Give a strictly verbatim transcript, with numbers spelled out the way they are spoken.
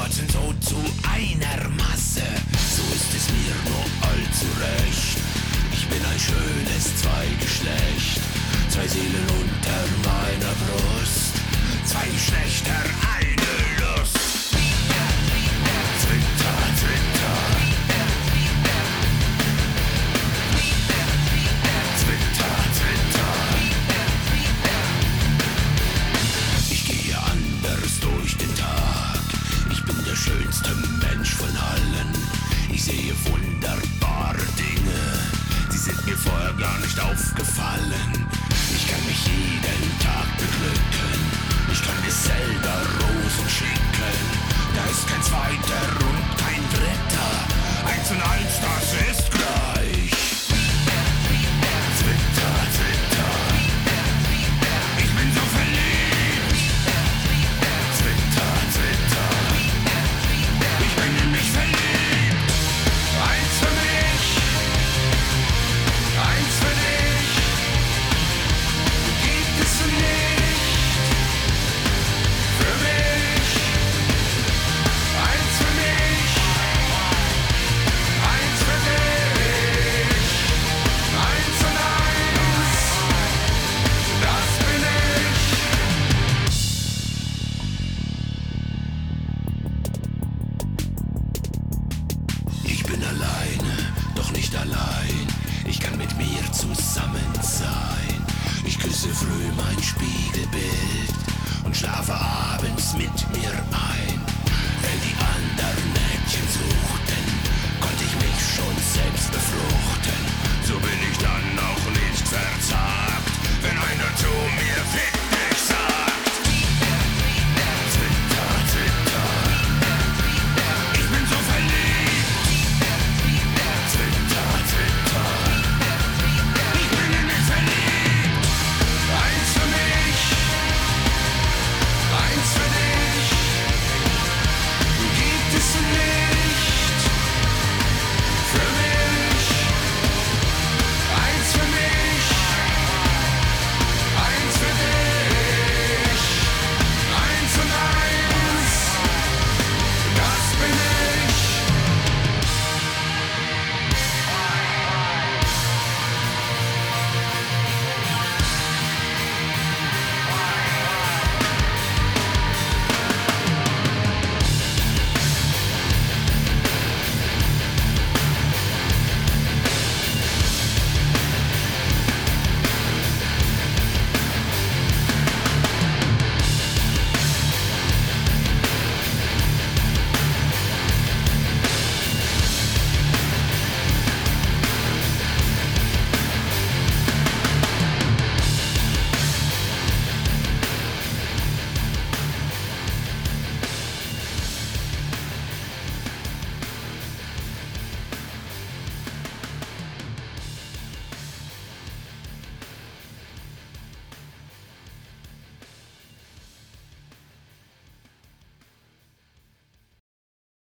gehörten so zu einer Masse. So ist es mir nur allzu recht. Ich bin ein schönes Zweigeschlecht, zwei Seelen unter meiner Brust, zwei Geschlechter, eine Lust. Twitter, Twitter. Twitter, Twitter. Ich gehe anders durch den Tag. Ich bin der schönste Mensch von allen. Ich sehe wunderbare Dinge, die sind mir vorher gar nicht aufgefallen. Ich kann mich jeden Tag beglücken. Ich kann mir selber Rosen schicken.